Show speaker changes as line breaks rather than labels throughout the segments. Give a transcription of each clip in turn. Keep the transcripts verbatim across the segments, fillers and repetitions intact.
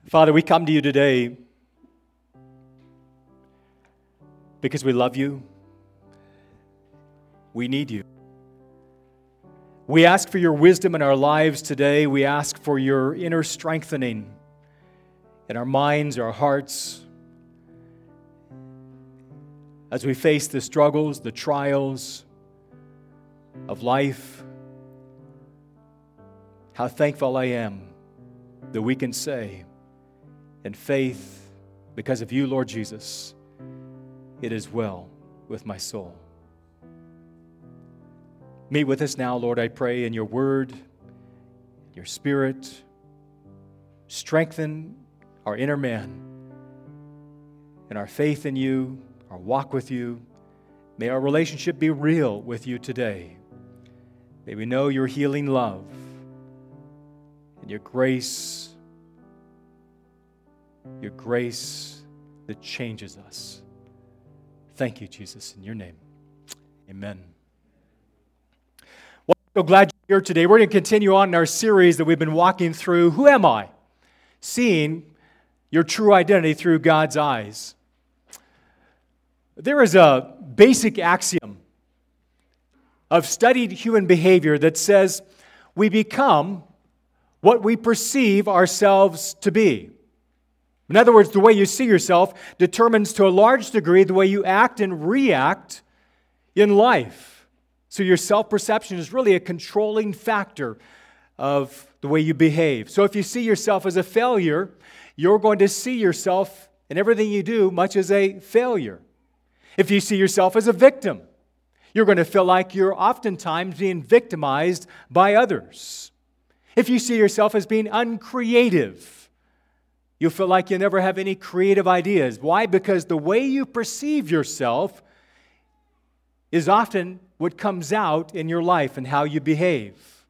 Father, we come to you today because we love you. We need you. We ask for your wisdom in our lives today. We ask for your inner strengthening in our minds, our hearts, as we face the struggles, the trials of life. How thankful I am that we can say, in faith, because of you, Lord Jesus, it is well with my soul. Meet with us now, Lord, I pray, in your word, your spirit. Strengthen our inner man and our faith in you, our walk with you. May our relationship be real with you today. May we know your healing love and your grace, your grace that changes us. Thank you, Jesus, in your name. Amen. Well, I'm so glad you're here today. We're going to continue on in our series that we've been walking through, Who Am I? Seeing your true identity through God's eyes. There is a basic axiom of studied human behavior that says we become what we perceive ourselves to be. In other words, the way you see yourself determines to a large degree the way you act and react in life. So your self-perception is really a controlling factor of the way you behave. So if you see yourself as a failure, you're going to see yourself in everything you do much as a failure. If you see yourself as a victim, you're going to feel like you're oftentimes being victimized by others. If you see yourself as being uncreative, you'll feel like you never have any creative ideas. Why? Because the way you perceive yourself is often what comes out in your life and how you behave.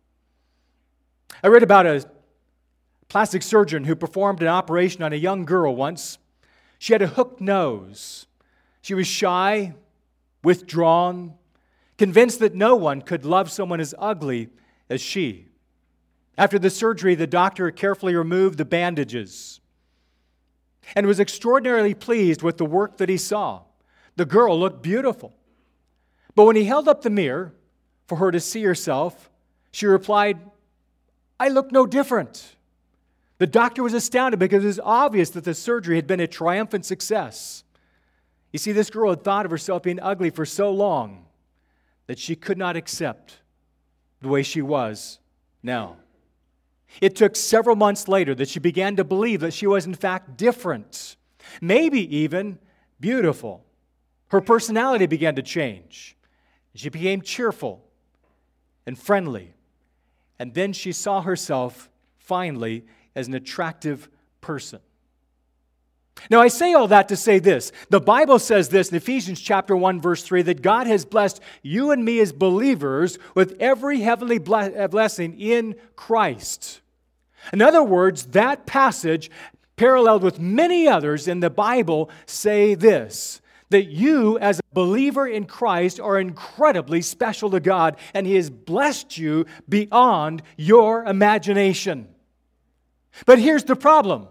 I read about a plastic surgeon who performed an operation on a young girl once. She had a hooked nose. She was shy, withdrawn, convinced that no one could love someone as ugly as she. After the surgery, the doctor carefully removed the bandages and was extraordinarily pleased with the work that he saw. The girl looked beautiful. But when he held up the mirror for her to see herself, she replied, "I look no different." The doctor was astounded because it was obvious that the surgery had been a triumphant success. You see, this girl had thought of herself being ugly for so long that she could not accept the way she was now. It took several months later that she began to believe that she was in fact different, maybe even beautiful. Her personality began to change. She became cheerful and friendly. And then she saw herself finally as an attractive person. Now, I say all that to say this. The Bible says this in Ephesians chapter one, verse three, that God has blessed you and me as believers with every heavenly blessing in Christ. In other words, that passage, paralleled with many others in the Bible, say this, that you as a believer in Christ are incredibly special to God, and He has blessed you beyond your imagination. But here's the problem.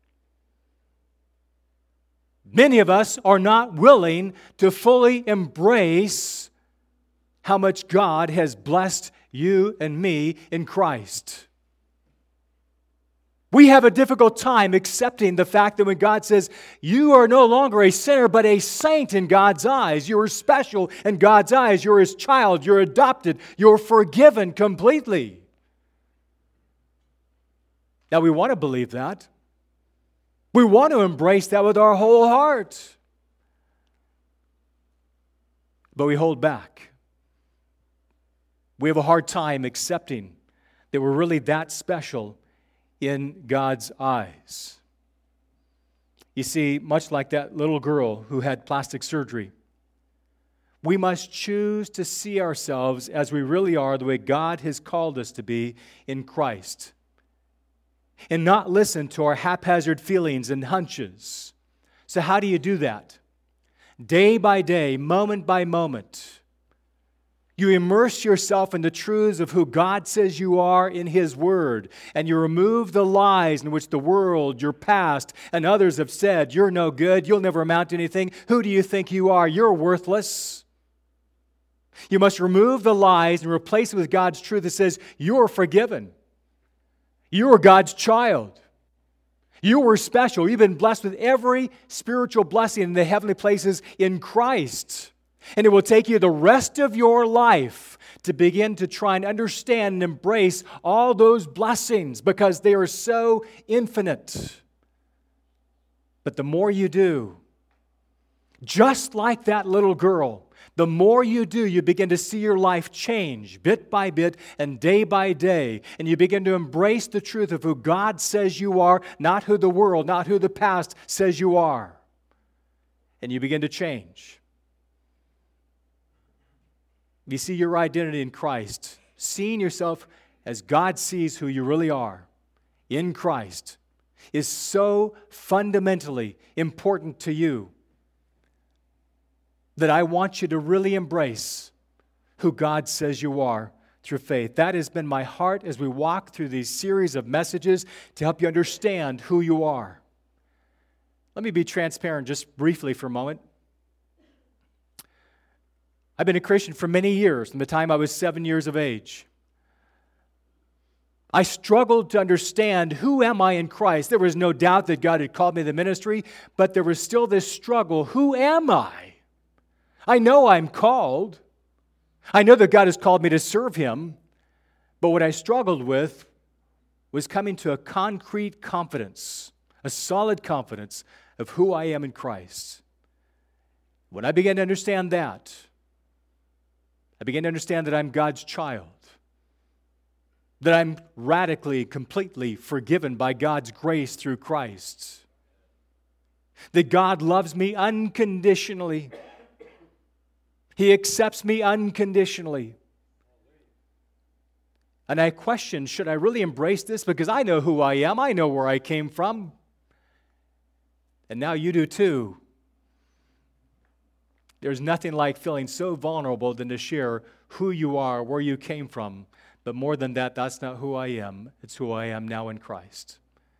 Many of us are not willing to fully embrace how much God has blessed you and me in Christ. We have a difficult time accepting the fact that when God says, you are no longer a sinner, but a saint in God's eyes. You are special in God's eyes. You're His child. You're adopted. You're forgiven completely. Now, we want to believe that. We want to embrace that with our whole heart. But we hold back. We have a hard time accepting that we're really that special in God's eyes. You see, much like that little girl who had plastic surgery, we must choose to see ourselves as we really are, the way God has called us to be in Christ, and not listen to our haphazard feelings and hunches. So how do you do that? Day by day, moment by moment, You immerse yourself in the truths of who God says you are in His Word, and you remove the lies in which the world, your past, and others have said, you're no good, you'll never amount to anything, who do you think you are? You're worthless. You must remove the lies and replace it with God's truth that says, you're forgiven. You are God's child. You were special. You've been blessed with every spiritual blessing in the heavenly places in Christ. And it will take you the rest of your life to begin to try and understand and embrace all those blessings because they are so infinite. But the more you do, just like that little girl, the more you do, you begin to see your life change bit by bit and day by day. And you begin to embrace the truth of who God says you are, not who the world, not who the past says you are. And you begin to change. You see your identity in Christ, seeing yourself as God sees who you really are in Christ, is so fundamentally important to you that I want you to really embrace who God says you are through faith. That has been my heart as we walk through these series of messages to help you understand who you are. Let me be transparent just briefly for a moment. I've been a Christian for many years, from the time I was seven years of age. I struggled to understand who am I in Christ. There was no doubt that God had called me to the ministry, but there was still this struggle. Who am I? I know I'm called. I know that God has called me to serve Him, but what I struggled with was coming to a concrete confidence, a solid confidence of who I am in Christ. When I began to understand that, I began to understand that I'm God's child, that I'm radically, completely forgiven by God's grace through Christ, that God loves me unconditionally. He accepts me unconditionally. And I question, should I really embrace this? Because I know who I am. I know where I came from. And now you do too. There's nothing like feeling so vulnerable than to share who you are, where you came from. But more than that, that's not who I am. It's who I am now in Christ.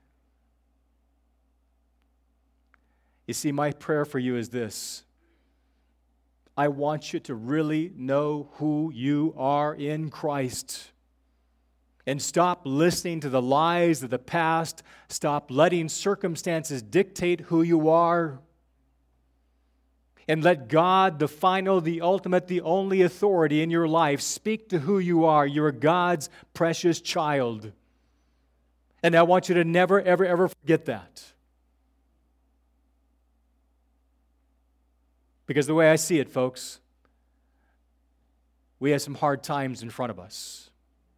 You see, my prayer for you is this. I want you to really know who you are in Christ. And stop listening to the lies of the past. Stop letting circumstances dictate who you are. And let God, the final, the ultimate, the only authority in your life, speak to who you are. You're God's precious child. And I want you to never, ever, ever forget that. Because the way I see it, folks, we have some hard times in front of us.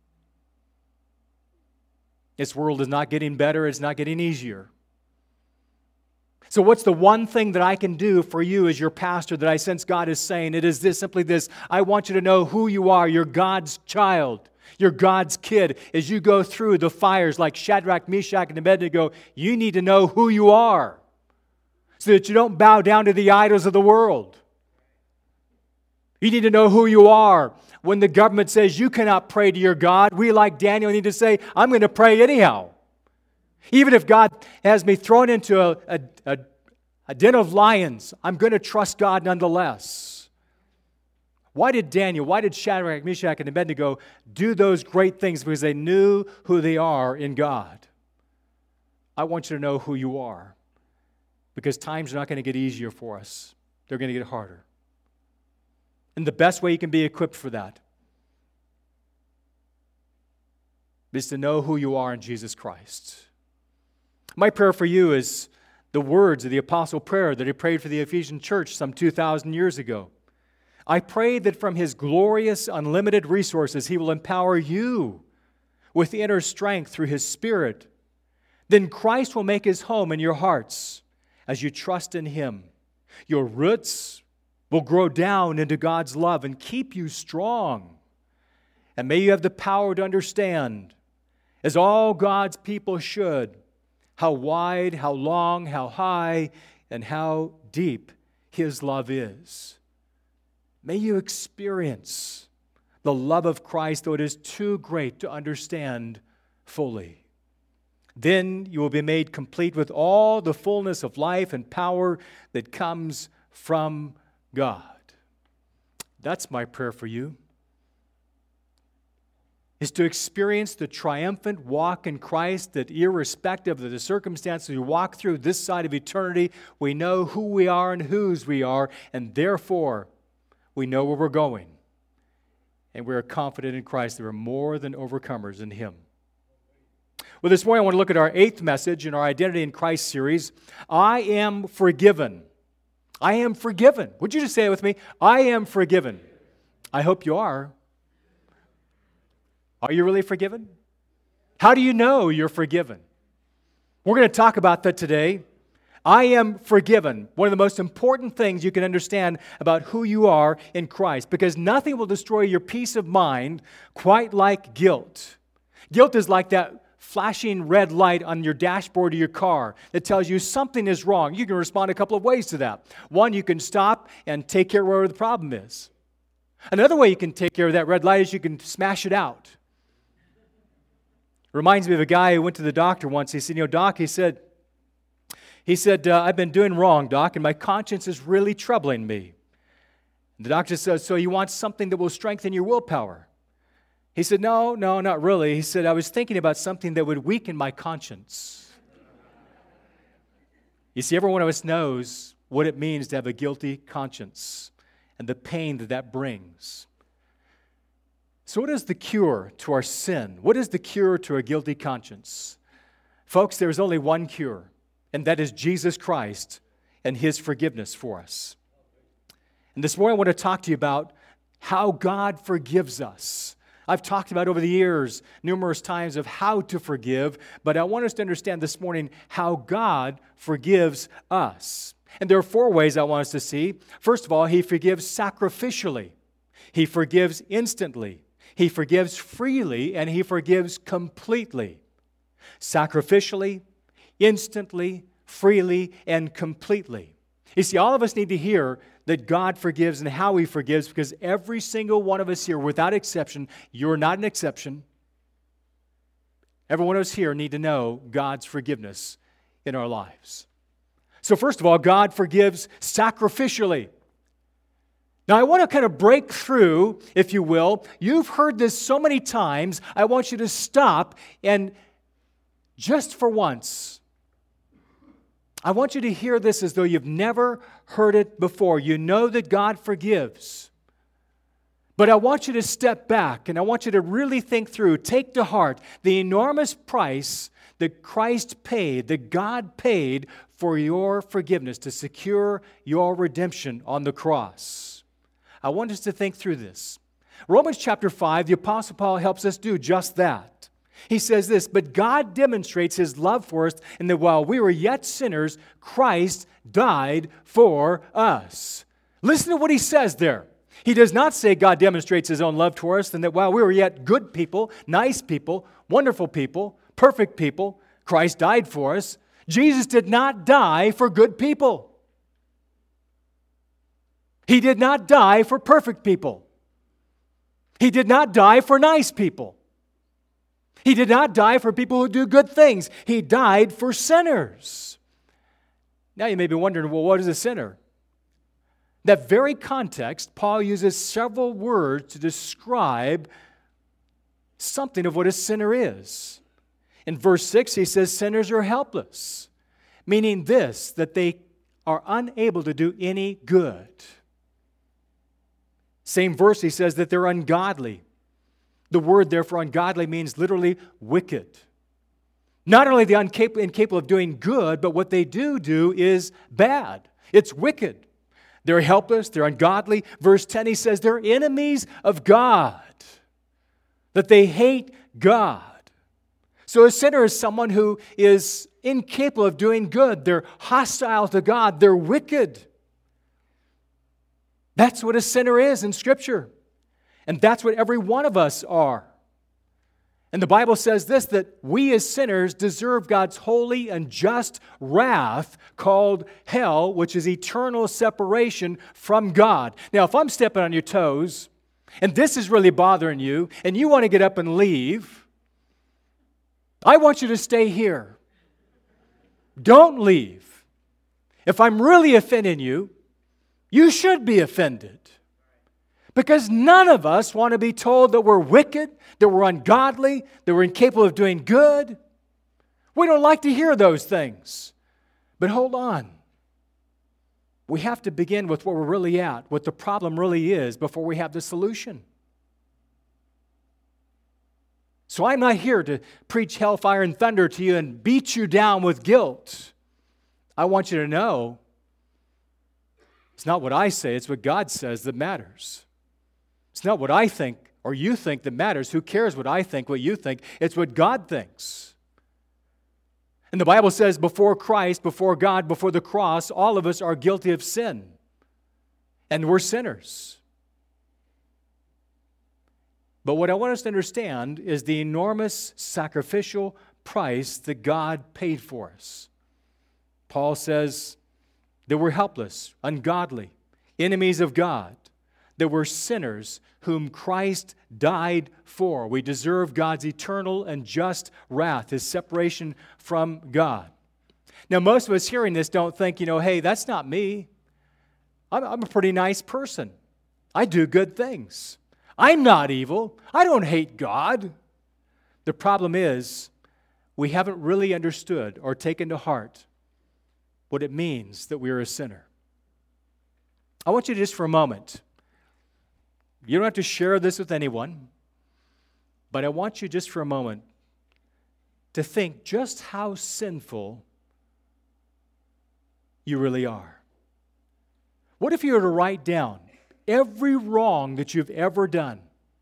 This world is not getting better. It's not getting easier. So what's the one thing that I can do for you as your pastor that I sense God is saying? It is this, simply this. I want you to know who you are. You're God's child. You're God's kid. As you go through the fires like Shadrach, Meshach, and Abednego, you need to know who you are so that you don't bow down to the idols of the world. You need to know who you are. When the government says you cannot pray to your God, we, like Daniel, need to say, I'm going to pray anyhow. Even if God has me thrown into a, a, a, a den of lions, I'm going to trust God nonetheless. Why did Daniel, why did Shadrach, Meshach, and Abednego do those great things? Because they knew who they are in God. I want you to know who you are. Because times are not going to get easier for us. They're going to get harder. And the best way you can be equipped for that is to know who you are in Jesus Christ. My prayer for you is the words of the apostle prayer that he prayed for the Ephesian church some two thousand years ago. I pray that from his glorious, unlimited resources, he will empower you with inner strength through his Spirit. Then Christ will make his home in your hearts as you trust in him. Your roots will grow down into God's love and keep you strong. And may you have the power to understand, as all God's people should, how wide, how long, how high, and how deep his love is. May you experience the love of Christ, though it is too great to understand fully. Then you will be made complete with all the fullness of life and power that comes from God. That's my prayer for you, is to experience the triumphant walk in Christ, that irrespective of the circumstances we walk through this side of eternity, we know who we are and whose we are, and therefore we know where we're going. And we are confident in Christ that we're more than overcomers in Him. Well, this morning I want to look at our eighth message in our Identity in Christ series. I am forgiven. I am forgiven. Would you just say it with me? I am forgiven. I hope you are. Are you really forgiven? How do you know you're forgiven? We're going to talk about that today. I am forgiven. One of the most important things you can understand about who you are in Christ, because nothing will destroy your peace of mind quite like guilt. Guilt is like that flashing red light on your dashboard of your car that tells you something is wrong. You can respond a couple of ways to that. One, you can stop and take care of where the problem is. Another way you can take care of that red light is you can smash it out. Reminds me of a guy who went to the doctor once. He said, you know, Doc, he said, he said, uh, I've been doing wrong, Doc, and my conscience is really troubling me. And the doctor said, so you want something that will strengthen your willpower? He said, no, no, not really. He said, I was thinking about something that would weaken my conscience. You see, every one of us knows what it means to have a guilty conscience and the pain that that brings. So what is the cure to our sin? What is the cure to a guilty conscience? Folks, there is only one cure, and that is Jesus Christ and His forgiveness for us. And this morning I want to talk to you about how God forgives us. I've talked about over the years numerous times of how to forgive, but I want us to understand this morning how God forgives us. And there are four ways I want us to see. First of all, He forgives sacrificially. He forgives instantly. He forgives freely, and He forgives completely. Sacrificially, instantly, freely, and completely. You see, all of us need to hear that God forgives and how He forgives, because every single one of us here, without exception, you're not an exception. Every one of us here need to know God's forgiveness in our lives. So first of all, God forgives sacrificially. Now, I want to kind of break through, if you will. You've heard this so many times. I want you to stop and just for once, I want you to hear this as though you've never heard it before. You know that God forgives. But I want you to step back and I want you to really think through, take to heart the enormous price that Christ paid, that God paid for your forgiveness, to secure your redemption on the cross. I want us to think through this. Romans chapter five, the Apostle Paul helps us do just that. He says this, but God demonstrates His love for us in that while we were yet sinners, Christ died for us. Listen to what he says there. He does not say God demonstrates His own love toward us and that while we were yet good people, nice people, wonderful people, perfect people, Christ died for us. Jesus did not die for good people. He did not die for perfect people. He did not die for nice people. He did not die for people who do good things. He died for sinners. Now you may be wondering, well, what is a sinner? That very context, Paul uses several words to describe something of what a sinner is. In verse six, he says sinners are helpless, meaning this, that they are unable to do any good. Same verse, he says that they're ungodly. The word there for ungodly means literally wicked. Not only are they incapable, incapable of doing good, but what they do do is bad. It's wicked. They're helpless, they're ungodly. Verse ten, he says they're enemies of God, that they hate God. So a sinner is someone who is incapable of doing good. They're hostile to God. They're wicked. That's what a sinner is in Scripture. And that's what every one of us are. And the Bible says this, that we as sinners deserve God's holy and just wrath called hell, which is eternal separation from God. Now, if I'm stepping on your toes, and this is really bothering you, and you want to get up and leave, I want you to stay here. Don't leave. If I'm really offending you, you should be offended. Because none of us want to be told that we're wicked, that we're ungodly, that we're incapable of doing good. We don't like to hear those things. But hold on. We have to begin with where we're really at, what the problem really is, before we have the solution. So I'm not here to preach hellfire and thunder to you and beat you down with guilt. I want you to know it's not what I say, it's what God says that matters. It's not what I think or you think that matters. Who cares what I think, what you think? It's what God thinks. And the Bible says before Christ, before God, before the cross, all of us are guilty of sin. And we're sinners. But what I want us to understand is the enormous sacrificial price that God paid for us. Paul says that we're helpless, ungodly, enemies of God, that we're sinners whom Christ died for. We deserve God's eternal and just wrath, His separation from God. Now, most of us hearing this don't think, you know, hey, that's not me. I'm, I'm a pretty nice person. I do good things. I'm not evil. I don't hate God. The problem is we haven't really understood or taken to heart what it means that we are a sinner. I want you to just for a moment, you don't have to share this with anyone, but I want you just for a moment to think just how sinful you really are. What if you were to write down every wrong that you've ever done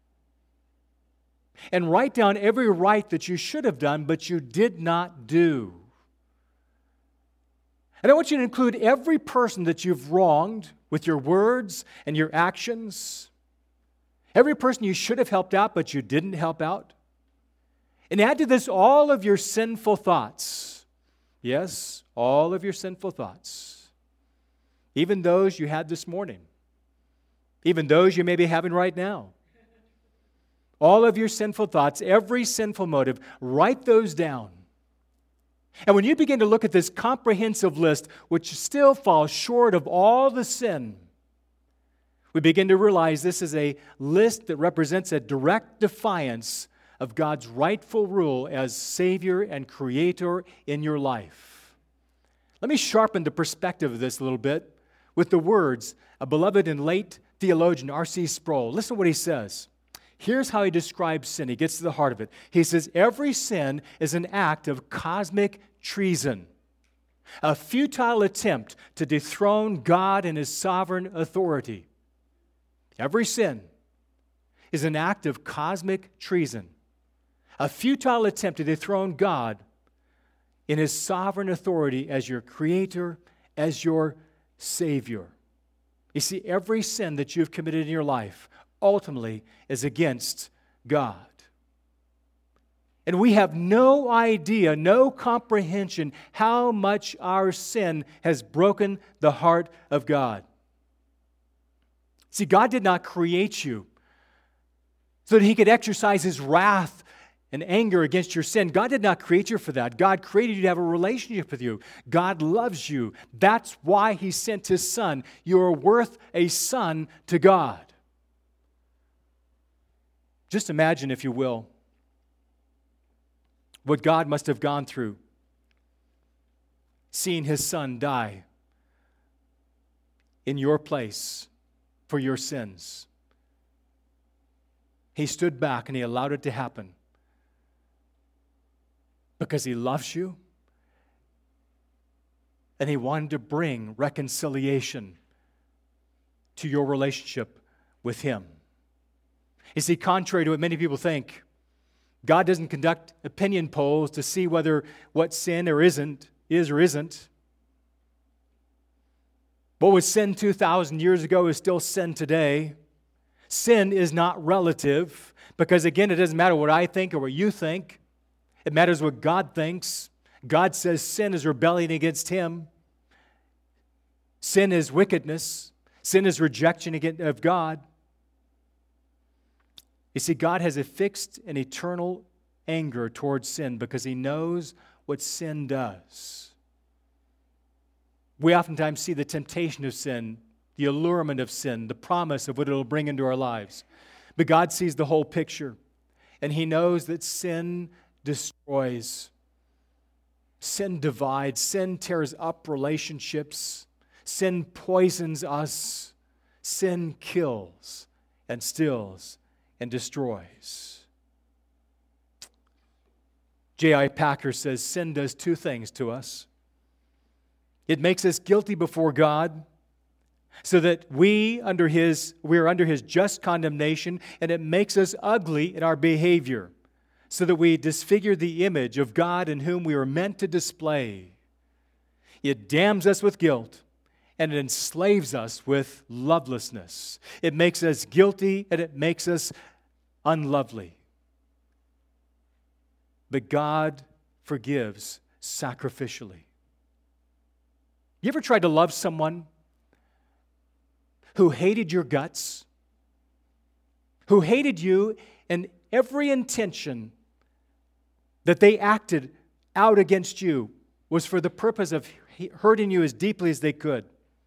and write down every right that you should have done but you did not do? And I want you to include every person that you've wronged with your words and your actions. Every person you should have helped out, but you didn't help out. And add to this all of your sinful thoughts. Yes, all of your sinful thoughts. Even those you had this morning. Even those you may be having right now. All of your sinful thoughts, every sinful motive, write those down. And when you begin to look at this comprehensive list, which still falls short of all the sin, we begin to realize this is a list that represents a direct defiance of God's rightful rule as Savior and Creator in your life. Let me sharpen the perspective of this a little bit with the words of beloved and late theologian R C Sproul. Listen to what he says. Here's how he describes sin. He gets to the heart of it. He says, every sin is an act of cosmic treason, a futile attempt to dethrone God and His sovereign authority. Every sin is an act of cosmic treason, a futile attempt to dethrone God in His sovereign authority as your Creator, as your Savior. You see, every sin that you've committed in your life ultimately is against God. And we have no idea, no comprehension how much our sin has broken the heart of God. See, God did not create you so that He could exercise His wrath and anger against your sin. God did not create you for that. God created you to have a relationship with you. God loves you. That's why He sent His Son. You are worth a son to God. Just imagine, if you will, what God must have gone through seeing His Son die in your place for your sins. He stood back and He allowed it to happen because He loves you and He wanted to bring reconciliation to your relationship with Him. You see, contrary to what many people think, God doesn't conduct opinion polls to see whether what sin or isn't is or isn't. What was sin two thousand years ago is still sin today. Sin is not relative because, again, it doesn't matter what I think or what you think. It matters what God thinks. God says sin is rebellion against Him. Sin is wickedness. Sin is rejection of God. You see, God has a fixed and eternal anger towards sin because He knows what sin does. We oftentimes see the temptation of sin, the allurement of sin, the promise of what it will bring into our lives. But God sees the whole picture, and He knows that sin destroys. Sin divides. Sin tears up relationships. Sin poisons us. Sin kills and steals and destroys. J I Packer says sin does two things to us. It makes us guilty before God so that we under his we are under His just condemnation, and it makes us ugly in our behavior so that we disfigure the image of God in whom we are meant to display. It damns us with guilt, and it enslaves us with lovelessness. It makes us guilty, and it makes us unlovely. But God forgives sacrificially. You ever tried to love someone who hated your guts, who hated you and every intention that they acted out against you was for the purpose of hurting you as deeply as they could?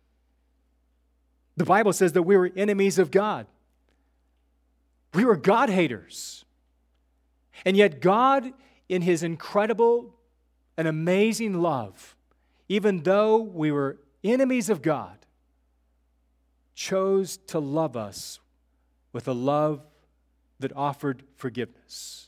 The Bible says that we were enemies of God. We were God haters. And yet God, in His incredible and amazing love, even though we were enemies of God, chose to love us with a love that offered forgiveness.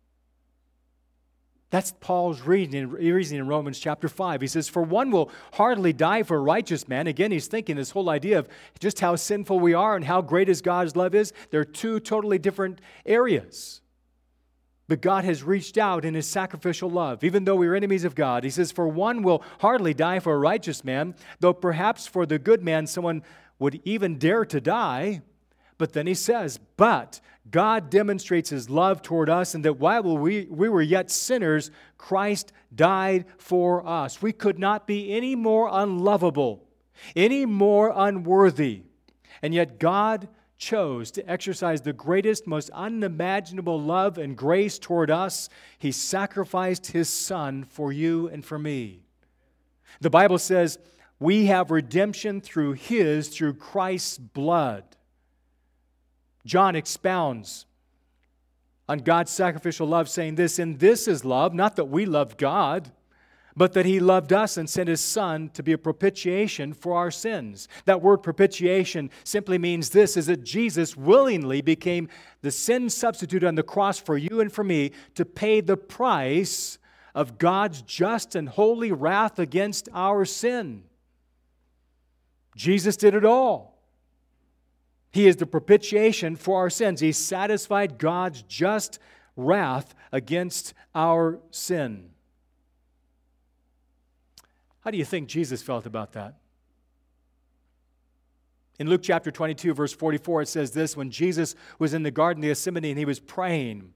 That's Paul's reasoning, reasoning in Romans chapter five. He says, for one will hardly die for a righteous man. Again, he's thinking this whole idea of just how sinful we are and how great His God's love is. They're two totally different areas. But God has reached out in His sacrificial love, even though we were enemies of God. He says, for one will hardly die for a righteous man, though perhaps for the good man someone would even dare to die. But then he says, but God demonstrates His love toward us, and that while we, we were yet sinners, Christ died for us. We could not be any more unlovable, any more unworthy. And yet God chose to exercise the greatest, most unimaginable love and grace toward us. He sacrificed His Son for you and for me. The Bible says we have redemption through His, through Christ's blood. John expounds on God's sacrificial love, saying this, and this is love, not that we loved God, but that He loved us and sent His Son to be a propitiation for our sins. That word propitiation simply means this, is that Jesus willingly became the sin substitute on the cross for you and for me to pay the price of God's just and holy wrath against our sin. Jesus did it all. He is the propitiation for our sins. He satisfied God's just wrath against our sin. How do you think Jesus felt about that? In Luke chapter twenty-two, verse forty-four, it says this, when Jesus was in the Garden of Gethsemane and He was praying,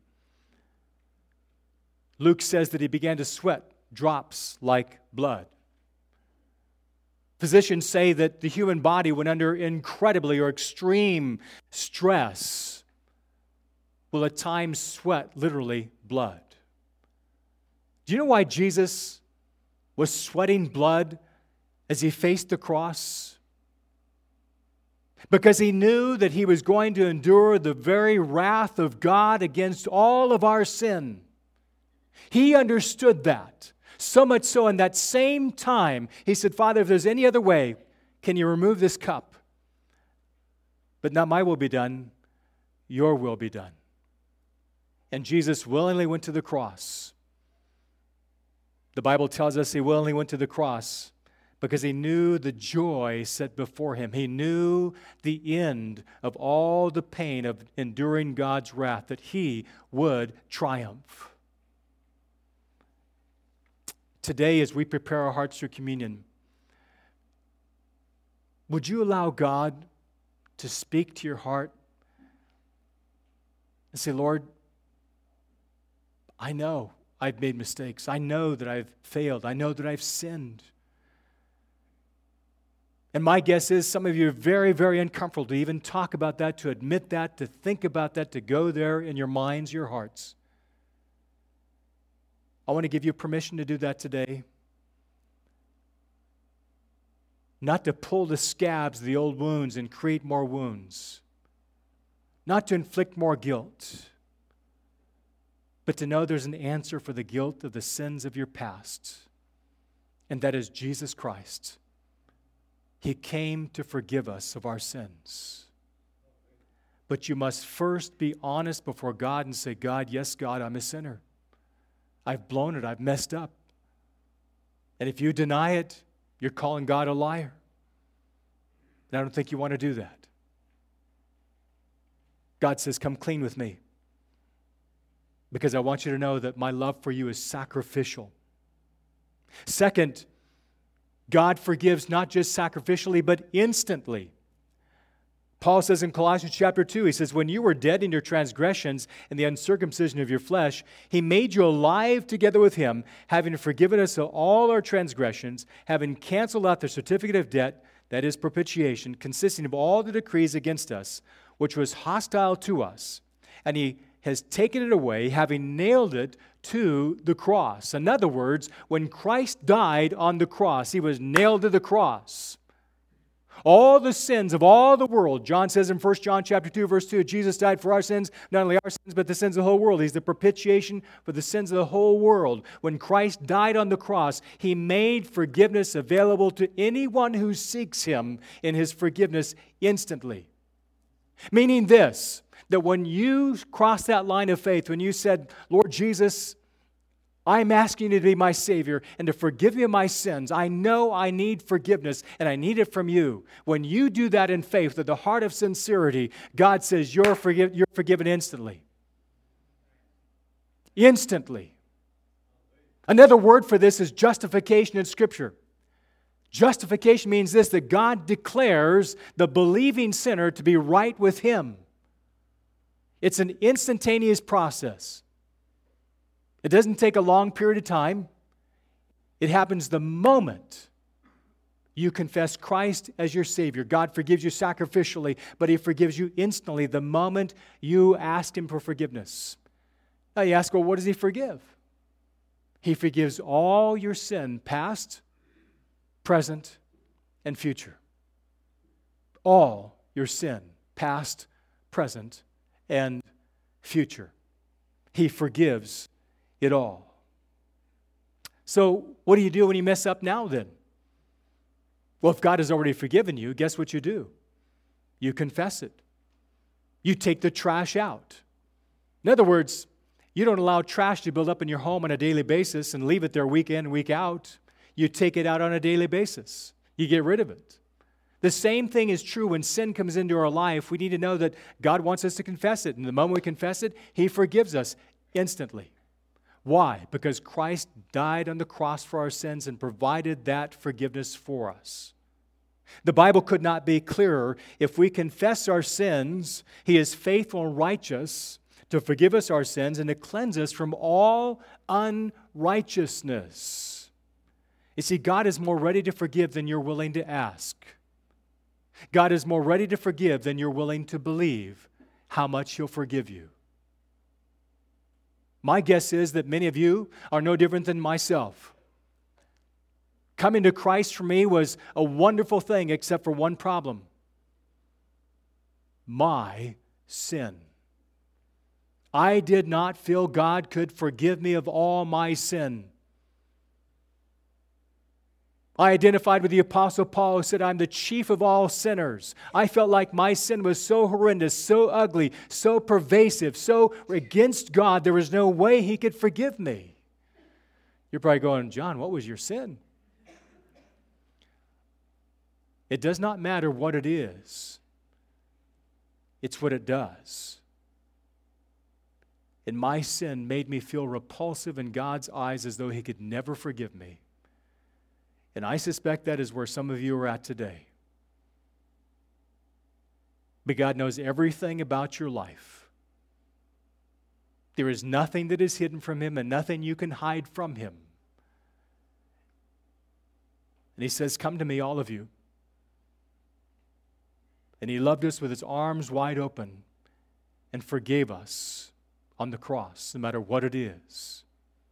Luke says that He began to sweat drops like blood. Physicians say that the human body, when under incredibly or extreme stress, will at times sweat literally blood. Do you know why Jesus was sweating blood as He faced the cross? Because He knew that He was going to endure the very wrath of God against all of our sin. He understood that. So much so, in that same time, He said, Father, if there's any other way, can You remove this cup? But not my will be done, Your will be done. And Jesus willingly went to the cross. The Bible tells us He willingly went to the cross because He knew the joy set before Him. He knew the end of all the pain of enduring God's wrath, that He would triumph. Today, as we prepare our hearts for communion, would you allow God to speak to your heart and say, Lord, I know I've made mistakes. I know that I've failed. I know that I've sinned. And my guess is some of you are very, very uncomfortable to even talk about that, to admit that, to think about that, to go there in your minds, your hearts. I want to give you permission to do that today. Not to pull the scabs of the old wounds and create more wounds. Not to inflict more guilt. But to know there's an answer for the guilt of the sins of your past. And that is Jesus Christ. He came to forgive us of our sins. But you must first be honest before God and say, God, yes, God, I'm a sinner. I've blown it. I've messed up. And if you deny it, you're calling God a liar. And I don't think you want to do that. God says, come clean with me. Because I want you to know that my love for you is sacrificial. Second, God forgives not just sacrificially, but instantly. Paul says in Colossians chapter two, he says, when you were dead in your transgressions and the uncircumcision of your flesh, he made you alive together with him, having forgiven us of all our transgressions, having canceled out the certificate of debt, that is propitiation, consisting of all the decrees against us, which was hostile to us. And he has taken it away, having nailed it to the cross. In other words, when Christ died on the cross, he was nailed to the cross. All the sins of all the world, John says in First John chapter two, verse two, Jesus died for our sins, not only our sins, but the sins of the whole world. He's the propitiation for the sins of the whole world. When Christ died on the cross, he made forgiveness available to anyone who seeks him in his forgiveness instantly. Meaning this, that when you crossed that line of faith, when you said, Lord Jesus, I'm asking you to be my Savior and to forgive me of my sins. I know I need forgiveness and I need it from you. When you do that in faith, with the heart of sincerity, God says you're, forgive, you're forgiven instantly. Instantly. Another word for this is justification in Scripture. Justification means this, that God declares the believing sinner to be right with him. It's an instantaneous process. It doesn't take a long period of time. It happens the moment you confess Christ as your Savior. God forgives you sacrificially, but he forgives you instantly the moment you ask him for forgiveness. Now you ask, well, what does he forgive? He forgives all your sin, past, present, and future. All your sin, past, present, and future. He forgives it all. So, what do you do when you mess up now then? Well, if God has already forgiven you, guess what you do? You confess it. You take the trash out. In other words, you don't allow trash to build up in your home on a daily basis and leave it there week in, week out. You take it out on a daily basis. You get rid of it. The same thing is true when sin comes into our life. We need to know that God wants us to confess it. And the moment we confess it, he forgives us instantly. Why? Because Christ died on the cross for our sins and provided that forgiveness for us. The Bible could not be clearer. If we confess our sins, he is faithful and righteous to forgive us our sins and to cleanse us from all unrighteousness. You see, God is more ready to forgive than you're willing to ask. God is more ready to forgive than you're willing to believe how much he'll forgive you. My guess is that many of you are no different than myself. Coming to Christ for me was a wonderful thing except for one problem. My sin. I did not feel God could forgive me of all my sin. I identified with the Apostle Paul who said, I'm the chief of all sinners. I felt like my sin was so horrendous, so ugly, so pervasive, so against God, there was no way he could forgive me. You're probably going, John, what was your sin? It does not matter what it is. It's what it does. And my sin made me feel repulsive in God's eyes as though he could never forgive me. And I suspect that is where some of you are at today. But God knows everything about your life. There is nothing that is hidden from him and nothing you can hide from him. And he says, come to me, all of you. And He loved us with His arms wide open and forgave us on the cross, no matter what it is.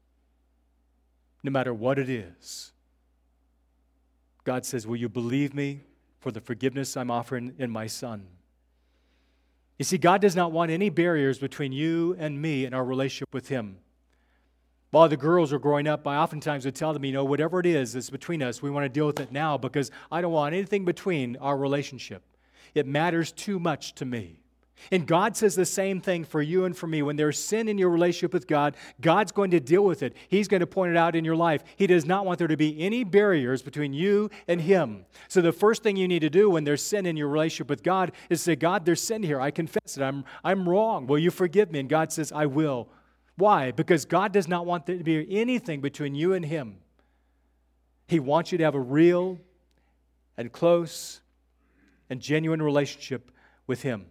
No matter what it is. God says, will you believe me for the forgiveness I'm offering in my Son? You see, God does not want any barriers between you and me in our relationship with Him. While the girls are growing up, I oftentimes would tell them, you know, whatever it is that's between us, we want to deal with it now because I don't want anything between our relationship. It matters too much to me. And God says the same thing for you and for me. When there's sin in your relationship with God, God's going to deal with it. He's going to point it out in your life. He does not want there to be any barriers between you and Him. So the first thing you need to do when there's sin in your relationship with God is say, God, there's sin here. I confess it. I'm, I'm wrong. Will you forgive me? And God says, I will. Why? Because God does not want there to be anything between you and Him. He wants you to have a real and close and genuine relationship with Him.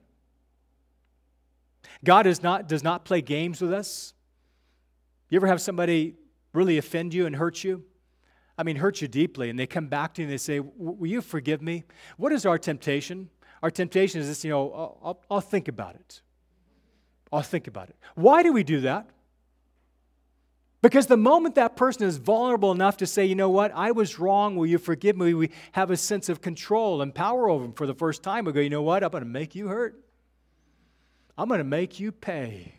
God is not, does not play games with us. You ever have somebody really offend you and hurt you? I mean, hurt you deeply, and they come back to you and they say, will you forgive me? What is our temptation? Our temptation is this, you know, I'll, I'll, I'll think about it. I'll think about it. Why do we do that? Because the moment that person is vulnerable enough to say, you know what, I was wrong, will you forgive me? We have a sense of control and power over them for the first time. We go, you know what, I'm going to make you hurt. I'm going to make you pay.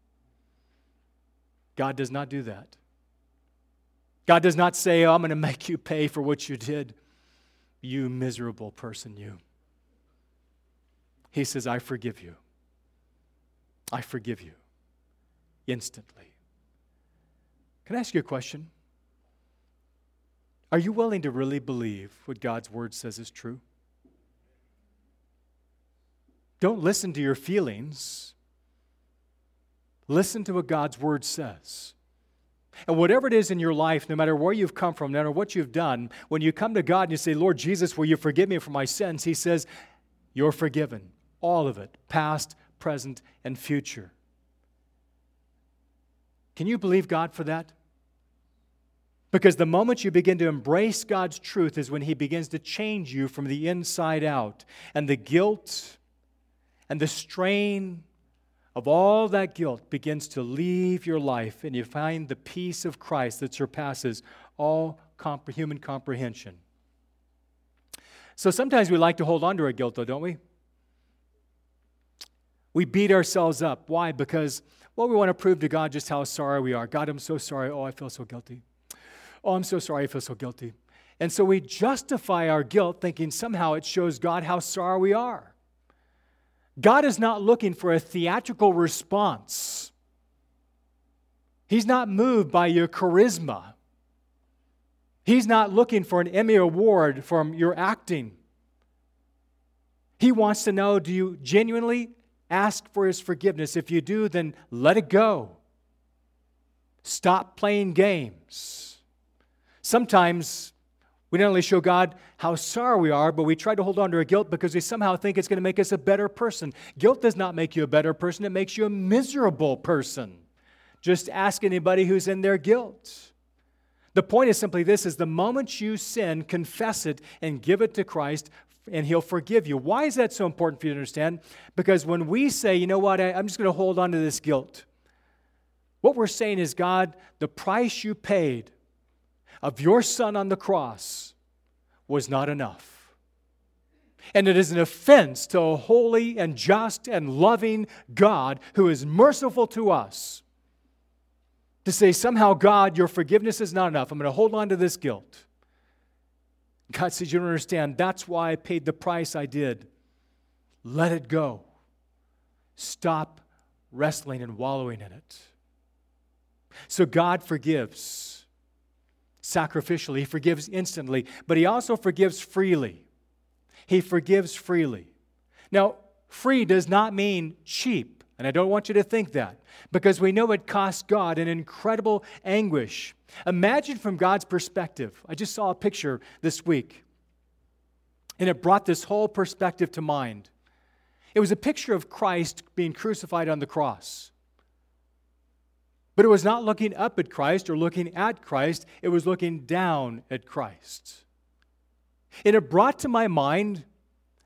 God does not do that. God does not say, oh, I'm going to make you pay for what you did. You miserable person, you. He says, I forgive you. I forgive you instantly. Can I ask you a question? Are you willing to really believe what God's Word says is true? Don't listen to your feelings. Listen to what God's Word says. And whatever it is in your life, no matter where you've come from, no matter what you've done, when you come to God and you say, Lord Jesus, will you forgive me for my sins? He says, you're forgiven. All of it, past, present, and future. Can you believe God for that? Because the moment you begin to embrace God's truth is when He begins to change you from the inside out. And the guilt and the strain of all that guilt begins to leave your life, and you find the peace of Christ that surpasses all comp- human comprehension. So sometimes we like to hold on to our guilt, though, don't we? We beat ourselves up. Why? Because, well, we want to prove to God just how sorry we are. God, I'm so sorry. Oh, I feel so guilty. Oh, I'm so sorry. I feel so guilty. And so we justify our guilt thinking somehow it shows God how sorry we are. God is not looking for a theatrical response. He's not moved by your charisma. He's not looking for an Emmy Award from your acting. He wants to know, do you genuinely ask for His forgiveness? If you do, then let it go. Stop playing games. Sometimes we not only show God how sorry we are, but we try to hold on to our guilt because we somehow think it's going to make us a better person. Guilt does not make you a better person. It makes you a miserable person. Just ask anybody who's in their guilt. The point is simply this, is the moment you sin, confess it and give it to Christ, and He'll forgive you. Why is that so important for you to understand? Because when we say, you know what, I, I'm just going to hold on to this guilt, what we're saying is, God, the price you paid of your Son on the cross was not enough. And it is an offense to a holy and just and loving God who is merciful to us to say, somehow, God, your forgiveness is not enough. I'm going to hold on to this guilt. God says, you don't understand. That's why I paid the price I did. Let it go. Stop wrestling and wallowing in it. So God forgives sacrificially. He forgives instantly, but He also forgives freely. He forgives freely. Now, free does not mean cheap, and I don't want you to think that, because we know it cost God an incredible anguish. Imagine from God's perspective. I just saw a picture this week, and it brought this whole perspective to mind. It was a picture of Christ being crucified on the cross. But it was not looking up at Christ or looking at Christ. It was looking down at Christ. And it brought to my mind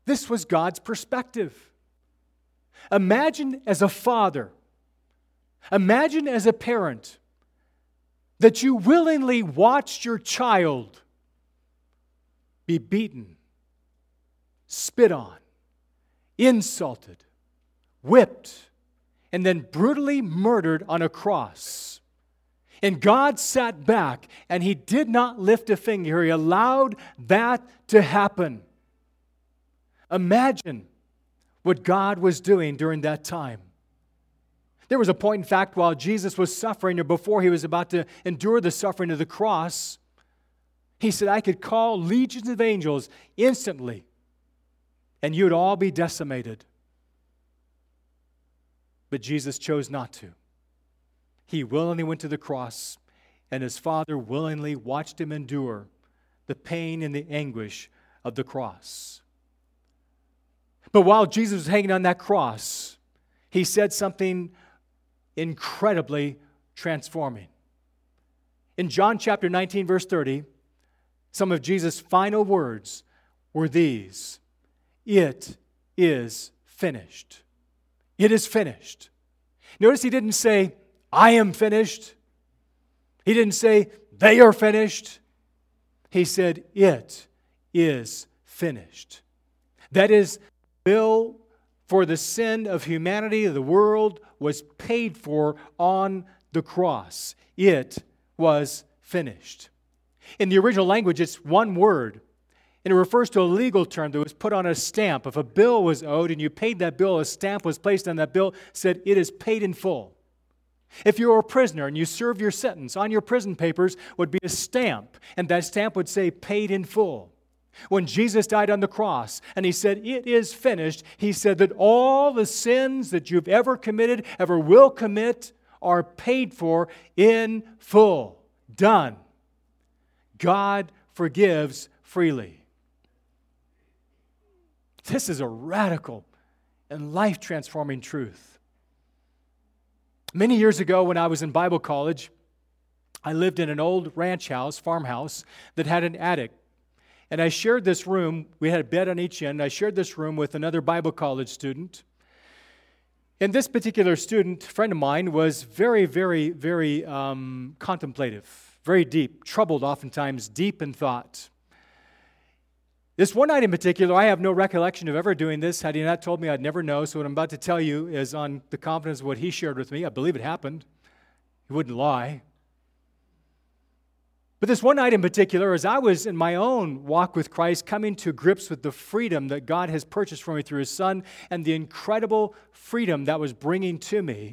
This was God's perspective. Imagine as a father, imagine as a parent, that you willingly watched your child be beaten, spit on, insulted, whipped, and then brutally murdered on a cross. And God sat back and He did not lift a finger. He allowed that to happen. Imagine what God was doing during that time. There was a point, in fact, while Jesus was suffering, or before He was about to endure the suffering of the cross, He said, I could call legions of angels instantly, and you would all be decimated. But Jesus chose not to. He willingly went to the cross, and His Father willingly watched Him endure the pain and the anguish of the cross. But while Jesus was hanging on that cross, He said something incredibly transforming. In John chapter nineteen, verse thirty, some of Jesus' final words were these: "It is finished." It is finished. Notice He didn't say, I am finished. He didn't say, they are finished. He said, it is finished. That is, the bill for the sin of humanity, of the world, was paid for on the cross. It was finished. In the original language, it's one word. And it refers to a legal term that was put on a stamp. If a bill was owed and you paid that bill, a stamp was placed on that bill, said it is paid in full. If you were a prisoner and you served your sentence, on your prison papers would be a stamp, and that stamp would say paid in full. When Jesus died on the cross and He said, it is finished, He said that all the sins that you've ever committed, ever will commit, are paid for in full. Done. God forgives freely. This is a radical and life-transforming truth. Many years ago when I was in Bible college, I lived in an old ranch house, farmhouse, that had an attic. And I shared this room, we had a bed on each end, I shared this room with another Bible college student. And this particular student, friend of mine, was very, very, very um, contemplative, very deep, troubled oftentimes, deep in thought. This one night in particular, I have no recollection of ever doing this. Had he not told me, I'd never know. So what I'm about to tell you is on the confidence of what he shared with me. I believe it happened. He wouldn't lie. But this one night in particular, as I was in my own walk with Christ, coming to grips with the freedom that God has purchased for me through His Son and the incredible freedom that was bringing to me,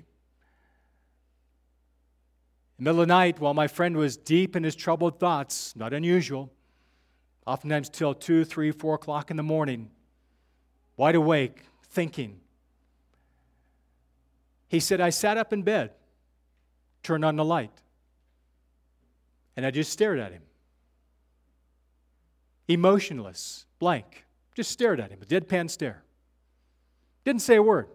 in the middle of the night, while my friend was deep in his troubled thoughts, not unusual, oftentimes till two, three, four o'clock in the morning, wide awake, thinking. He said, I sat up in bed, turned on the light, and I just stared at him. Emotionless, blank, just stared at him, a deadpan stare. Didn't say a word.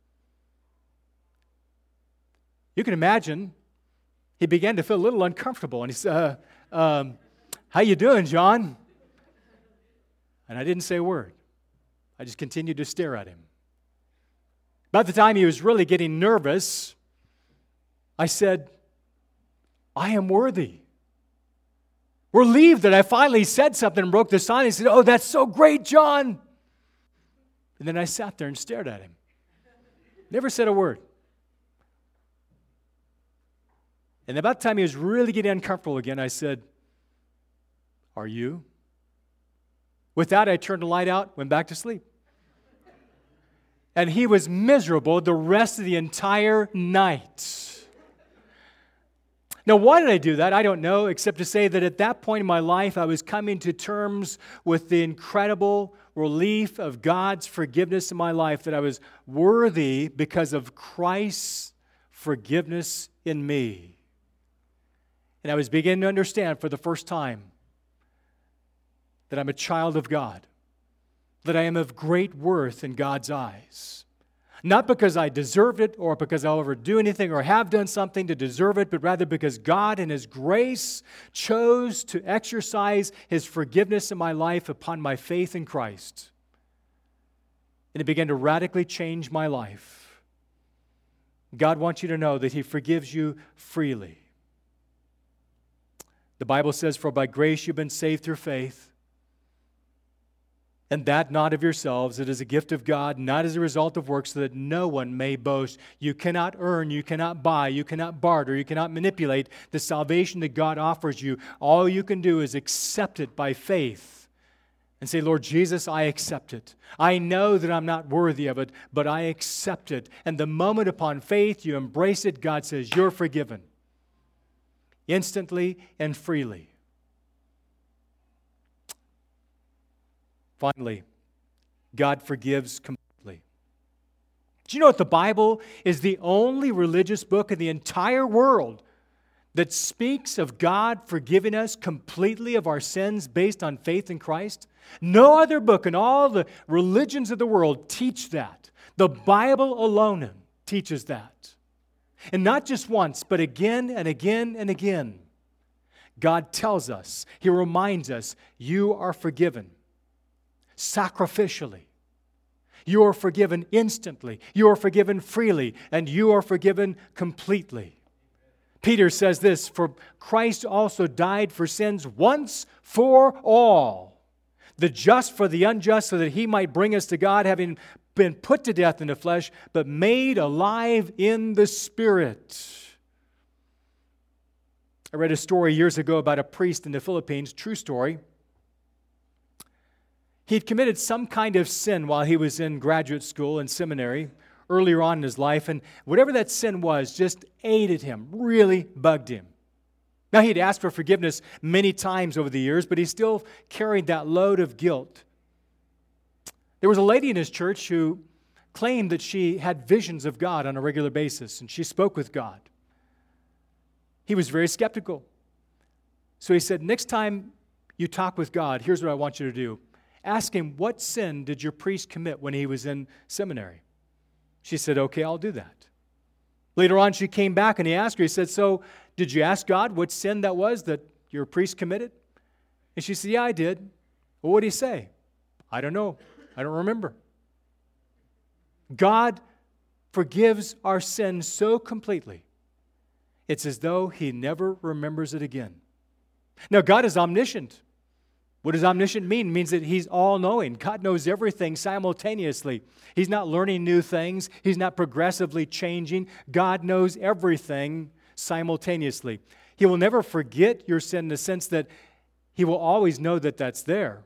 You can imagine, he began to feel a little uncomfortable, and he said, uh, um, how you doing, John? And I didn't say a word. I just continued to stare at him. About the time he was really getting nervous, I said, I am worthy. Relieved that I finally said something and broke the silence. He said, oh, that's so great, John. And then I sat there and stared at him. Never said a word. And about the time he was really getting uncomfortable again, I said, are you? With that, I turned the light out, went back to sleep. And he was miserable the rest of the entire night. Now, why did I do that? I don't know, except to say that at that point in my life, I was coming to terms with the incredible relief of God's forgiveness in my life, that I was worthy because of Christ's forgiveness in me. And I was beginning to understand for the first time that I'm a child of God, that I am of great worth in God's eyes. Not because I deserved it or because I'll ever do anything or have done something to deserve it, but rather because God in His grace chose to exercise His forgiveness in my life upon my faith in Christ. and it began to radically change my life. God wants you to know that He forgives you freely. The Bible says, "For by grace you've been saved through faith, and that not of yourselves. It is a gift of God, not as a result of works, so that no one may boast." You cannot earn, you cannot buy, you cannot barter, you cannot manipulate the salvation that God offers you. All you can do is accept it by faith and say, "Lord Jesus, I accept it. I know that I'm not worthy of it, but I accept it." And the moment upon faith you embrace it, God says, "You're forgiven." Instantly and freely. Finally, God forgives completely. Do you know what? The Bible is the only religious book in the entire world that speaks of God forgiving us completely of our sins based on faith in Christ? No other book in all the religions of the world teach that. The Bible alone teaches that. And not just once, but again and again and again. God tells us, He reminds us, you are forgiven sacrificially. You are forgiven instantly. You are forgiven freely. And you are forgiven completely. Peter says this, "For Christ also died for sins once for all, the just for the unjust, so that He might bring us to God, having been put to death in the flesh, but made alive in the Spirit." I read a story years ago about a priest in the Philippines, true story. He'd committed some kind of sin while he was in graduate school and seminary earlier on in his life, and whatever that sin was just ate at him, really bugged him. Now, he'd asked for forgiveness many times over the years, but he still carried that load of guilt. There was a lady in his church who claimed that she had visions of God on a regular basis, and she spoke with God. He was very skeptical. So he said, "Next time you talk with God, here's what I want you to do. Ask Him, what sin did your priest commit when he was in seminary?" She said, "Okay, I'll do that." Later on, she came back and he asked her, he said, "So did you ask God what sin that was that your priest committed?" And she said, "Yeah, I did." "Well, what did He say?" "I don't know. I don't remember." God forgives our sin so completely, it's as though He never remembers it again. Now, God is omniscient. What does omniscient mean? It means that He's all-knowing. God knows everything simultaneously. He's not learning new things. He's not progressively changing. God knows everything simultaneously. He will never forget your sin in the sense that He will always know that that's there.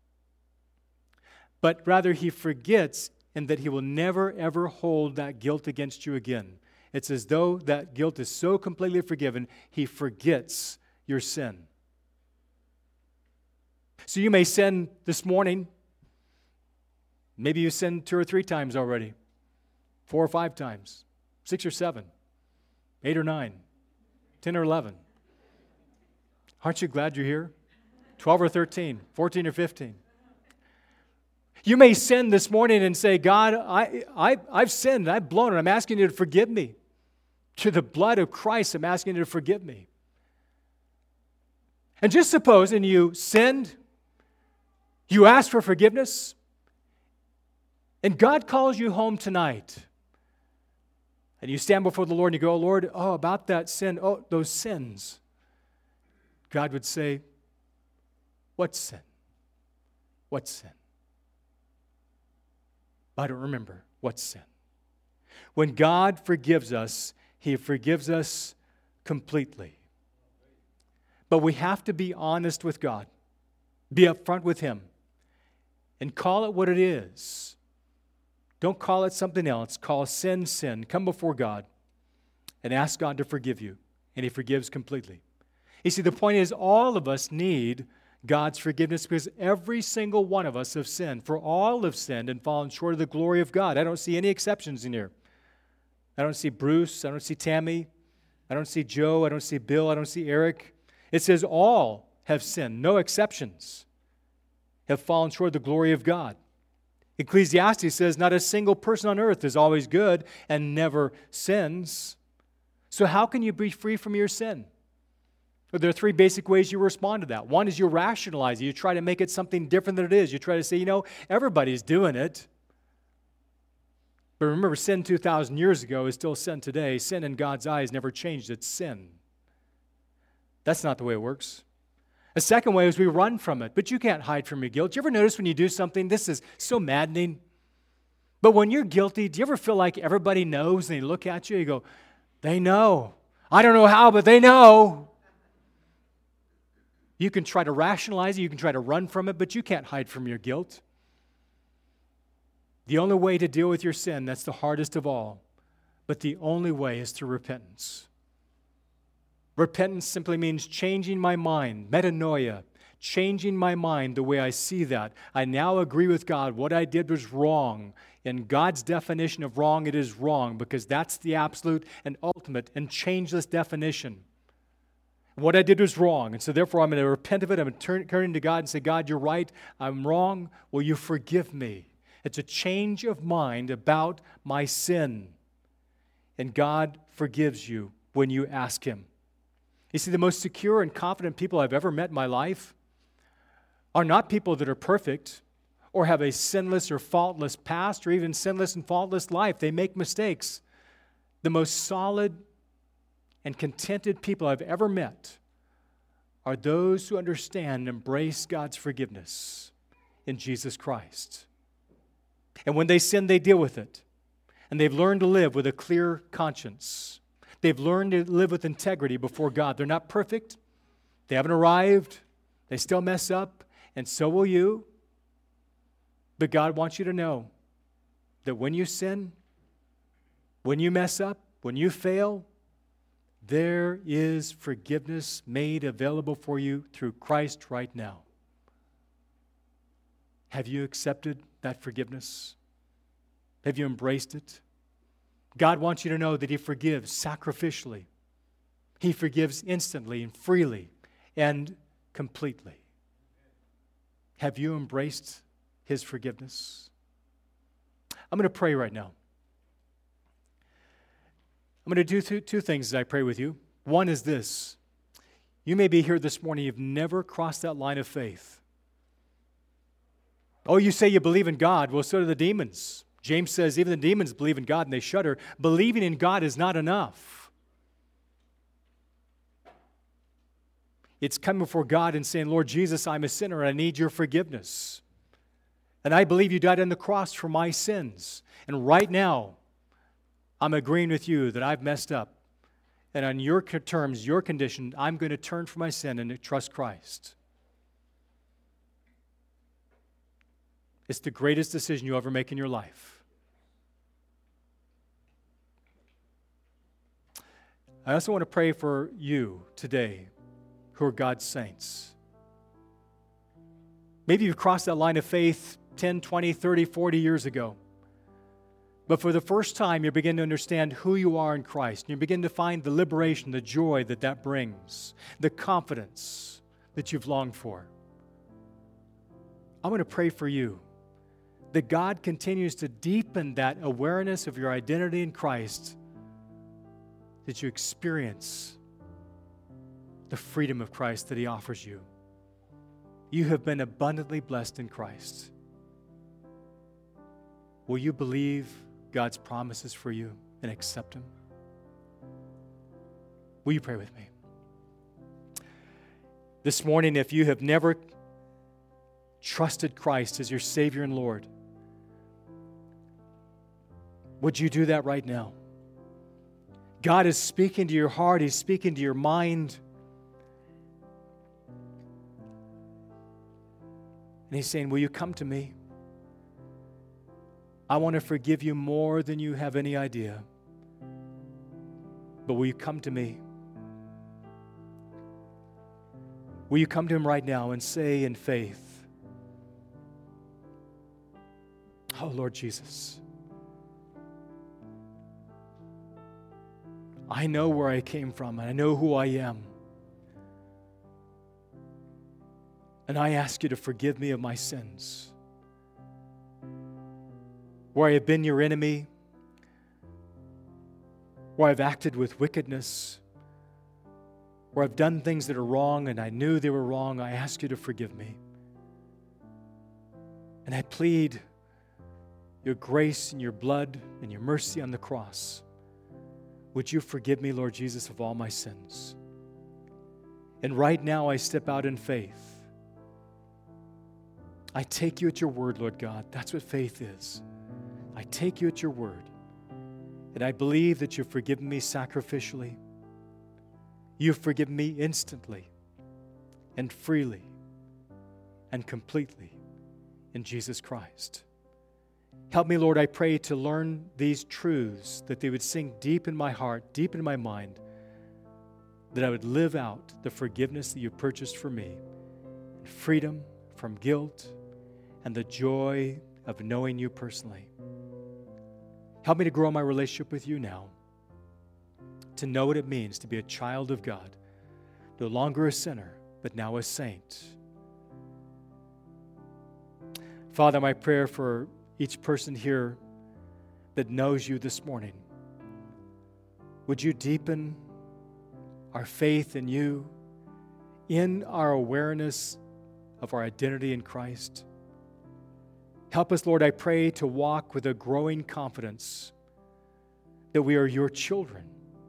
But rather, He forgets in that He will never, ever hold that guilt against you again. It's as though that guilt is so completely forgiven, He forgets your sin. So you may sin this morning. Maybe you sinned two or three times already, four or five times, six or seven, eight or nine, ten or eleven. Aren't you glad you're here? twelve or thirteen, fourteen or fifteen. You may sin this morning and say, "God, I, I, I've sinned. I've blown it. I'm asking You to forgive me. To the blood of Christ, I'm asking You to forgive me." And just suppose, and you sinned, you asked for forgiveness, and God calls you home tonight. And you stand before the Lord and you go, "Lord, oh, about that sin, oh, those sins." God would say, "What sin? What sin?" I don't remember. What sin? When God forgives us, He forgives us completely. But we have to be honest with God. Be upfront with Him. And call it what it is. Don't call it something else. Call sin, sin. Come before God and ask God to forgive you. And He forgives completely. You see, the point is, all of us need God's forgiveness because every single one of us have sinned. For all have sinned and fallen short of the glory of God. I don't see any exceptions in here. I don't see Bruce. I don't see Tammy. I don't see Joe. I don't see Bill. I don't see Eric. It says all have sinned. No exceptions. Have fallen short of the glory of God. Ecclesiastes says not a single person on earth is always good and never sins. So how can you be free from your sin? Well, there are three basic ways you respond to that. One is you rationalize it. You try to make it something different than it is. You try to say, you know, everybody's doing it. But remember, sin two thousand years ago is still sin today. Sin in God's eyes never changed. It's sin. That's not the way it works. A second way is we run from it, but you can't hide from your guilt. Do you ever notice when you do something, this is so maddening, but when you're guilty, do you ever feel like everybody knows and they look at you, you go, they know. I don't know how, but they know. You can try to rationalize it, you can try to run from it, but you can't hide from your guilt. The only way to deal with your sin, that's the hardest of all, but the only way is through repentance. Repentance simply means changing my mind, metanoia, changing my mind the way I see that. I now agree with God. What I did was wrong. In God's definition of wrong, it is wrong because that's the absolute and ultimate and changeless definition. What I did was wrong, and so therefore I'm going to repent of it. I'm going to turn, turn to God and say, God, you're right. I'm wrong. Will you forgive me? It's a change of mind about my sin. And God forgives you when you ask Him. You see, the most secure and confident people I've ever met in my life are not people that are perfect or have a sinless or faultless past or even sinless and faultless life. They make mistakes. The most solid and contented people I've ever met are those who understand and embrace God's forgiveness in Jesus Christ. And when they sin, they deal with it. And they've learned to live with a clear conscience. They've learned to live with integrity before God. They're not perfect. They haven't arrived. They still mess up, and so will you. But God wants you to know that when you sin, when you mess up, when you fail, there is forgiveness made available for you through Christ right now. Have you accepted that forgiveness? Have you embraced it? God wants you to know that He forgives sacrificially. He forgives instantly and freely and completely. Have you embraced His forgiveness? I'm going to pray right now. I'm going to do two, two things as I pray with you. One is this. You may be here this morning, you've never crossed that line of faith. Oh, you say you believe in God. Well, so do the demons. James says even the demons believe in God and they shudder. Believing in God is not enough. It's coming before God and saying, Lord Jesus, I'm a sinner and I need your forgiveness. And I believe you died on the cross for my sins. And right now, I'm agreeing with you that I've messed up. And on your terms, your condition, I'm going to turn from my sin and trust Christ. It's the greatest decision you'll ever make in your life. I also want to pray for you today who are God's saints. Maybe you've crossed that line of faith ten, twenty, thirty, forty years ago. But for the first time, you begin to understand who you are in Christ. And you begin to find the liberation, the joy that that brings, the confidence that you've longed for. I'm going to pray for you that God continues to deepen that awareness of your identity in Christ, that you experience the freedom of Christ that He offers you. You have been abundantly blessed in Christ. Will you believe God's promises for you and accept Him? Will you pray with me? This morning, if you have never trusted Christ as your Savior and Lord, would you do that right now? God is speaking to your heart. He's speaking to your mind. And He's saying, will you come to me? I want to forgive you more than you have any idea. But will you come to me? Will you come to Him right now and say in faith, oh, Lord Jesus, I know where I came from and I know who I am. And I ask you to forgive me of my sins. Where I have been your enemy, where I've acted with wickedness, where I've done things that are wrong and I knew they were wrong, I ask you to forgive me. And I plead your grace and your blood and your mercy on the cross. Would you forgive me, Lord Jesus, of all my sins? And right now I step out in faith. I take you at your word, Lord God. That's what faith is. I take you at your word. And I believe that you've forgiven me sacrificially. You've forgiven me instantly and freely and completely in Jesus Christ. Help me, Lord, I pray, to learn these truths, that they would sink deep in my heart, deep in my mind, that I would live out the forgiveness that you purchased for me, freedom from guilt, and the joy of knowing you personally. Help me to grow my relationship with you now, to know what it means to be a child of God, no longer a sinner, but now a saint. Father, my prayer for each person here that knows you this morning, would you deepen our faith in you, in our awareness of our identity in Christ? Help us, Lord, I pray, to walk with a growing confidence that we are your children,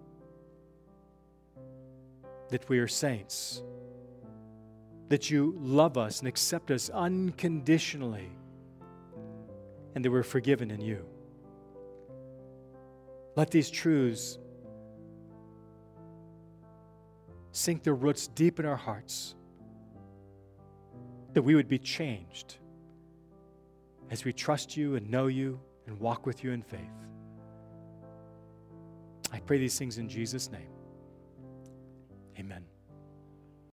that we are saints, that you love us and accept us unconditionally, and that we're forgiven in you. Let these truths sink their roots deep in our hearts, that we would be changed as we trust you and know you and walk with you in faith. I pray these things in Jesus' name. Amen.